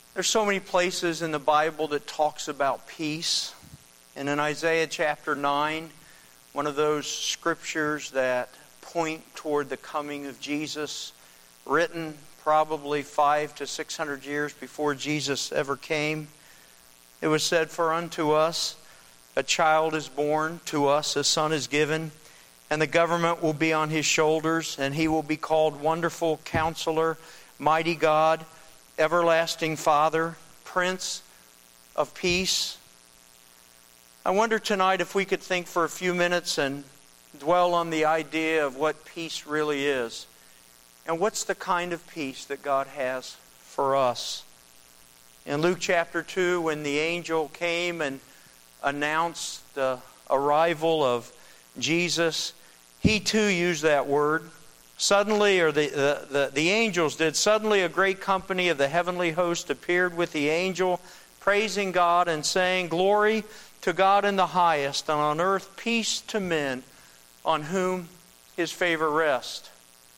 There's so many places in the Bible that talks about peace. And in Isaiah chapter 9, one of those scriptures that point toward the coming of Jesus, written probably 500 to 600 years before Jesus ever came, it was said, "For unto us a child is born, to us a son is given, and the government will be on his shoulders, and he will be called Wonderful Counselor, Mighty God, Everlasting Father, Prince of Peace." I wonder tonight if we could think for a few minutes and dwell on the idea of what peace really is. And what's the kind of peace that God has for us? In Luke chapter 2, when the angel came and announced the arrival of Jesus, he too used that word. Suddenly, or the angels did, suddenly a great company of the heavenly host appeared with the angel, praising God and saying, "Glory to God in the highest, and on earth peace to men on whom His favor rests."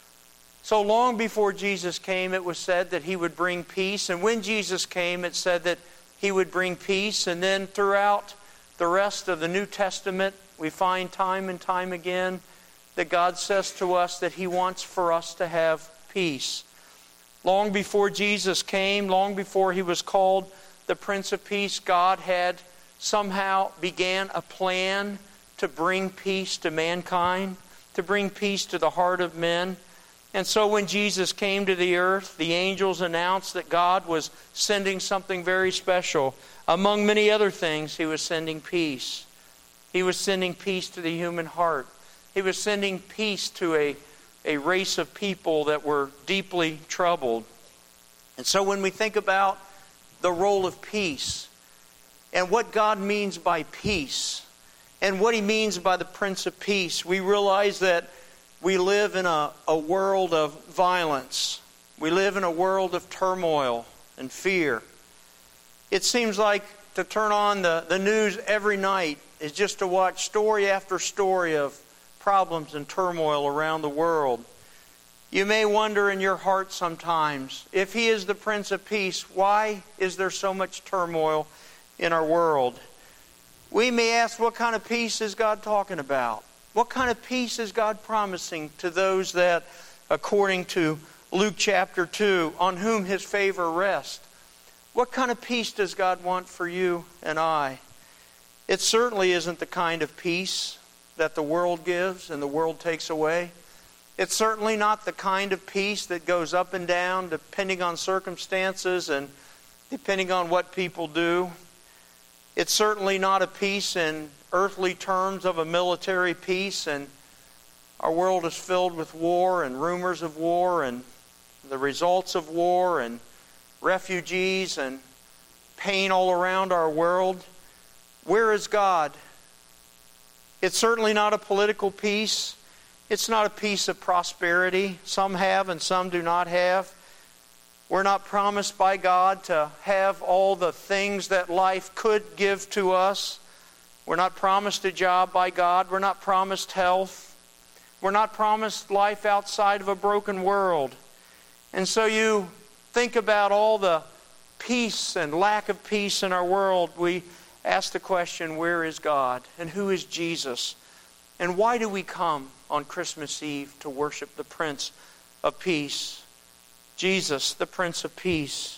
So long before Jesus came, it was said that He would bring peace. And when Jesus came, it said that He would bring peace. And then throughout the rest of the New Testament, we find time and time again that God says to us that He wants for us to have peace. Long before Jesus came, long before He was called the Prince of Peace, God had somehow began a plan to bring peace to mankind, to bring peace to the heart of men. And so when Jesus came to the earth, the angels announced that God was sending something very special. Among many other things, He was sending peace. He was sending peace to the human heart. He was sending peace to a race of people that were deeply troubled. And so when we think about the role of peace and what God means by peace and what He means by the Prince of Peace, we realize that we live in a world of violence. We live in a world of turmoil and fear. It seems like to turn on the news every night is just to watch story after story of problems and turmoil around the world. You may wonder in your heart sometimes, if He is the Prince of Peace, why is there so much turmoil in our world? We may ask, what kind of peace is God talking about? What kind of peace is God promising to those that, according to Luke chapter 2, on whom His favor rests? What kind of peace does God want for you and I? It certainly isn't the kind of peace that the world gives and the world takes away. It's certainly not the kind of peace that goes up and down depending on circumstances and depending on what people do. It's certainly not a peace in earthly terms of a military peace, and our world is filled with war and rumors of war and the results of war and refugees and pain all around our world. Where is God? It's certainly not a political peace. It's not a peace of prosperity. Some have and some do not have. We're not promised by God to have all the things that life could give to us. We're not promised a job by God. We're not promised health. We're not promised life outside of a broken world. And so you think about all the peace and lack of peace in our world. We ask the question, where is God? And who is Jesus? And why do we come on Christmas Eve to worship the Prince of Peace? Jesus, the Prince of Peace.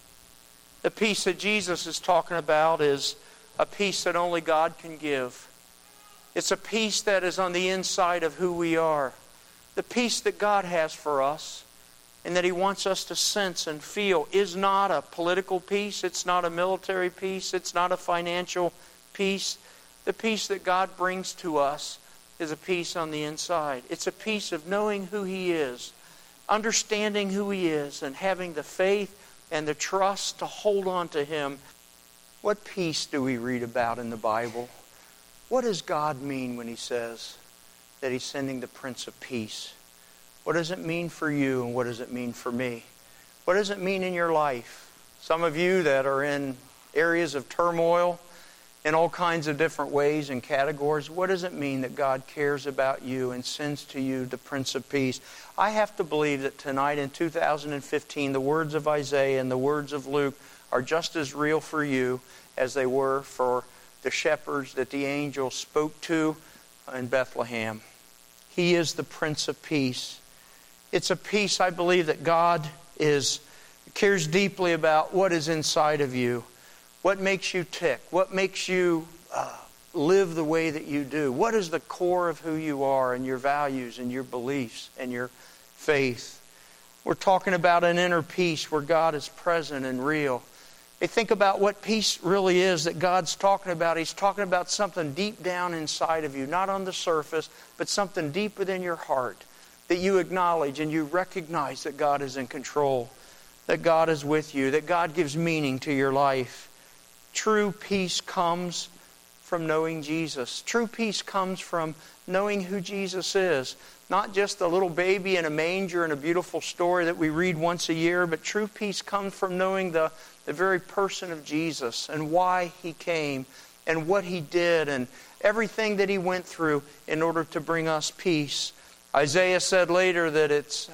The peace that Jesus is talking about is a peace that only God can give. It's a peace that is on the inside of who we are. The peace that God has for us and that He wants us to sense and feel is not a political peace. It's not a military peace. It's not a financial peace. The peace that God brings to us is a peace on the inside. It's a peace of knowing who He is, understanding who He is, and having the faith and the trust to hold on to Him. What peace do we read about in the Bible? What does God mean when He says that He's sending the Prince of Peace? What does it mean for you, and what does it mean for me? What does it mean in your life? Some of you that are in areas of turmoil, in all kinds of different ways and categories. What does it mean that God cares about you and sends to you the Prince of Peace? I have to believe that tonight in 2015, the words of Isaiah and the words of Luke are just as real for you as they were for the shepherds that the angel spoke to in Bethlehem. He is the Prince of Peace. It's a peace, I believe, that God cares deeply about what is inside of you. What makes you tick? What makes you live the way that you do? What is the core of who you are and your values and your beliefs and your faith? We're talking about an inner peace where God is present and real. Hey, think about what peace really is that God's talking about. He's talking about something deep down inside of you, not on the surface, but something deep within your heart that you acknowledge and you recognize that God is in control, that God is with you, that God gives meaning to your life. True peace comes from knowing Jesus. True peace comes from knowing who Jesus is. Not just a little baby in a manger and a beautiful story that we read once a year, but true peace comes from knowing the very person of Jesus and why He came and what He did and everything that He went through in order to bring us peace. Isaiah said later that it's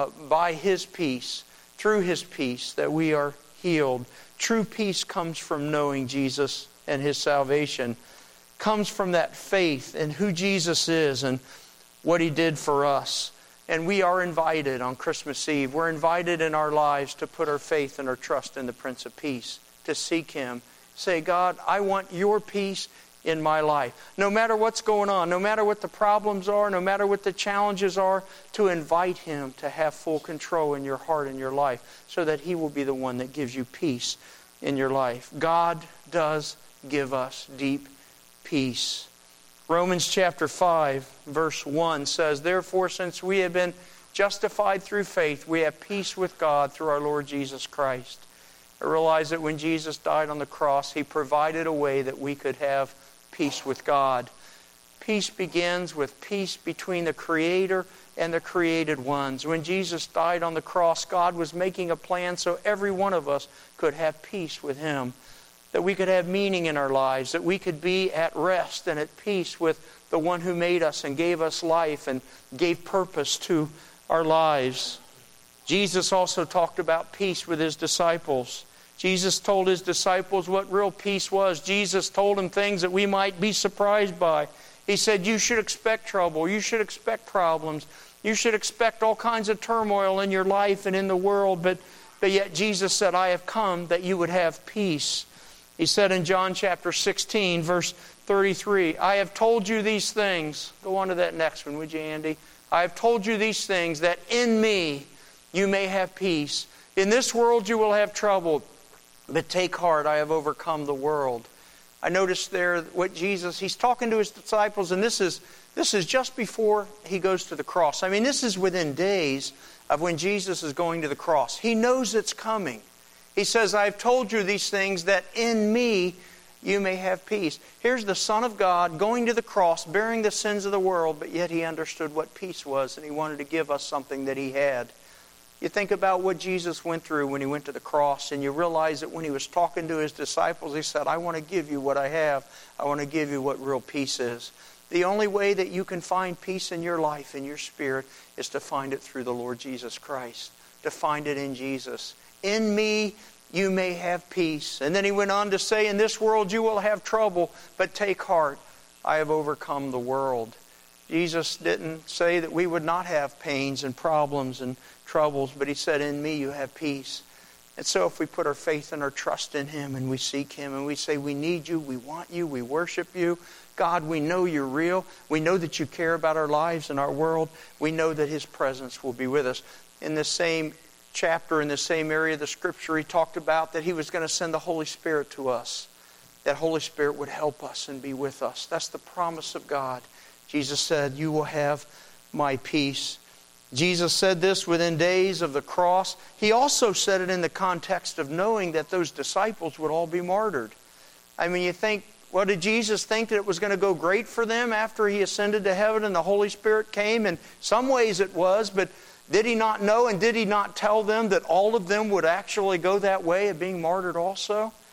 by His peace, through His peace, that we are healed. True peace comes from knowing Jesus and His salvation. Comes from that faith in who Jesus is and what He did for us. And we are invited on Christmas Eve. We're invited in our lives to put our faith and our trust in the Prince of Peace, to seek Him. Say, God, I want Your peace in my life. No matter what's going on, no matter what the problems are, no matter what the challenges are, to invite Him to have full control in your heart and your life so that He will be the one that gives you peace in your life. God does give us deep peace. Romans chapter 5, verse 1 says, "Therefore, since we have been justified through faith, we have peace with God through our Lord Jesus Christ." I realize that when Jesus died on the cross, He provided a way that we could have peace with God. Peace begins with peace between the Creator and the created ones. When Jesus died on the cross, God was making a plan so every one of us could have peace with Him, that we could have meaning in our lives, that we could be at rest and at peace with the one who made us and gave us life and gave purpose to our lives. Jesus also talked about peace with His disciples. Jesus told His disciples what real peace was. Jesus told them things that we might be surprised by. He said, you should expect trouble. You should expect problems. You should expect all kinds of turmoil in your life and in the world. But yet Jesus said, I have come that you would have peace. He said in John chapter 16, verse 33, I have told you these things. Go on to that next one, would you, Andy? I have told you these things that in me you may have peace. In this world you will have trouble. But take heart, I have overcome the world. I noticed there what Jesus, He's talking to His disciples, and this is just before He goes to the cross. I mean, this is within days of when Jesus is going to the cross. He knows it's coming. He says, I have told you these things that in me you may have peace. Here's the Son of God going to the cross, bearing the sins of the world, but yet He understood what peace was, and He wanted to give us something that He had. You think about what Jesus went through when He went to the cross, and you realize that when He was talking to His disciples, He said, I want to give you what I have. I want to give you what real peace is. The only way that you can find peace in your life, in your spirit, is to find it through the Lord Jesus Christ, to find it in Jesus. In me you may have peace. And then He went on to say, in this world you will have trouble, but take heart, I have overcome the world. Jesus didn't say that we would not have pains and problems and troubles, but He said, in me you have peace. And so if we put our faith and our trust in Him and we seek Him and we say, we need You, we want You, we worship You. God, we know You're real. We know that You care about our lives and our world. We know that His presence will be with us. In the same chapter, in the same area of the Scripture, He talked about that He was going to send the Holy Spirit to us. That Holy Spirit would help us and be with us. That's the promise of God. Jesus said, you will have my peace. Jesus said this within days of the cross. He also said it in the context of knowing that those disciples would all be martyred. I mean, you think, what did Jesus think, that it was going to go great for them after He ascended to heaven and the Holy Spirit came? In some ways it was, but did He not know and did He not tell them that all of them would actually go that way of being martyred also?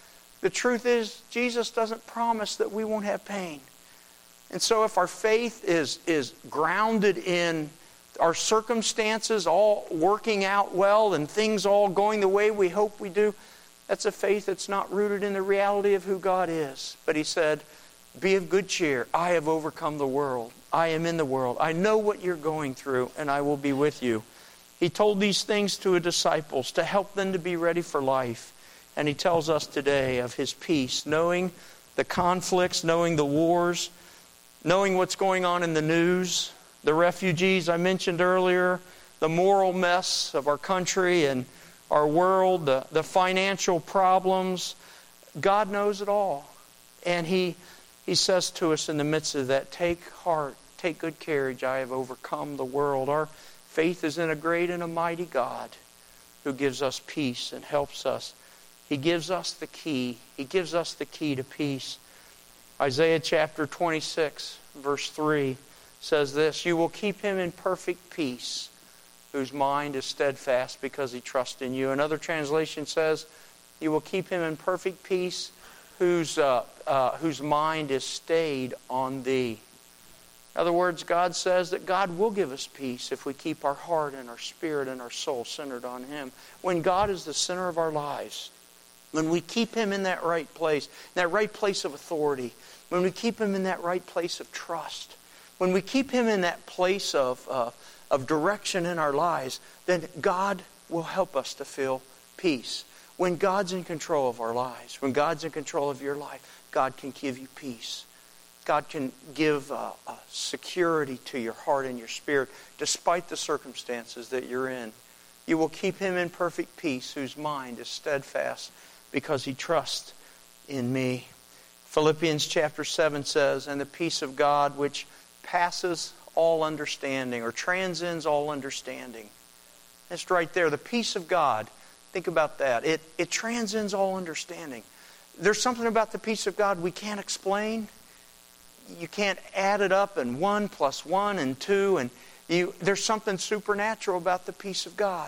The truth is, Jesus doesn't promise that we won't have pain. And so if our faith is grounded in our circumstances all working out well and things all going the way we hope we do, that's a faith that's not rooted in the reality of who God is. But He said, be of good cheer. I have overcome the world. I am in the world. I know what you're going through, and I will be with you. He told these things to His disciples to help them to be ready for life. And He tells us today of His peace, knowing the conflicts, knowing the wars, knowing what's going on in the news, the refugees I mentioned earlier, the moral mess of our country and our world, the financial problems. God knows it all. And He says to us in the midst of that, take heart, take good courage, I have overcome the world. Our faith is in a great and a mighty God who gives us peace and helps us. He gives us the key. He gives us the key to peace. Isaiah chapter 26, verse 3 says this, you will keep him in perfect peace, whose mind is steadfast because he trusts in you. Another translation says, you will keep him in perfect peace, whose mind is stayed on thee. In other words, God says that God will give us peace if we keep our heart and our spirit and our soul centered on Him. When God is the center of our lives, when we keep Him in that right place of authority, when we keep Him in that right place of trust, when we keep Him in that place of direction in our lives, then God will help us to feel peace. When God's in control of our lives, when God's in control of your life, God can give you peace. God can give security to your heart and your spirit despite the circumstances that you're in. You will keep him in perfect peace whose mind is steadfast because he trusts in me. Philippians chapter 7 says, and the peace of God which passes all understanding or transcends all understanding. That's right there. The peace of God. Think about that. It transcends all understanding. There's something about the peace of God we can't explain. You can't add it up and 1 + 1 and 2. And there's something supernatural about the peace of God.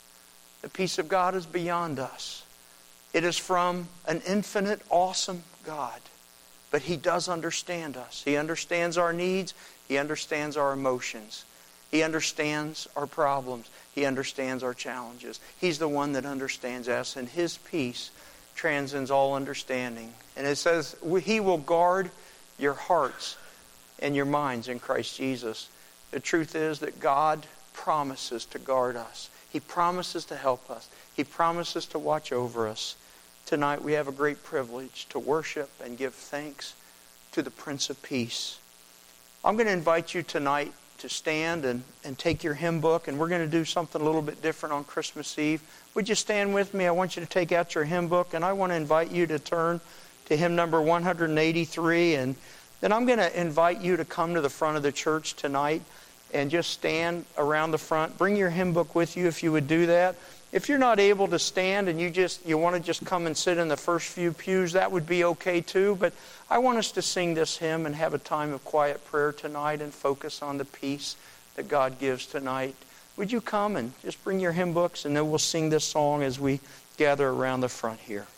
The peace of God is beyond us. It is from an infinite, awesome God. But He does understand us. He understands our needs. He understands our emotions. He understands our problems. He understands our challenges. He's the one that understands us. And His peace transcends all understanding. And it says, He will guard your hearts and your minds in Christ Jesus. The truth is that God promises to guard us. He promises to help us. He promises to watch over us. Tonight we have a great privilege to worship and give thanks to the Prince of Peace. I'm going to invite you tonight to stand and take your hymn book, and we're going to do something a little bit different on Christmas Eve. Would you stand with me? I want you to take out your hymn book, and I want to invite you to turn to hymn number 183, and then I'm going to invite you to come to the front of the church tonight and just stand around the front. Bring your hymn book with you if you would do that. If you're not able to stand and you want to just come and sit in the first few pews, that would be okay too. But I want us to sing this hymn and have a time of quiet prayer tonight and focus on the peace that God gives tonight. Would you come and just bring your hymn books, and then we'll sing this song as we gather around the front here.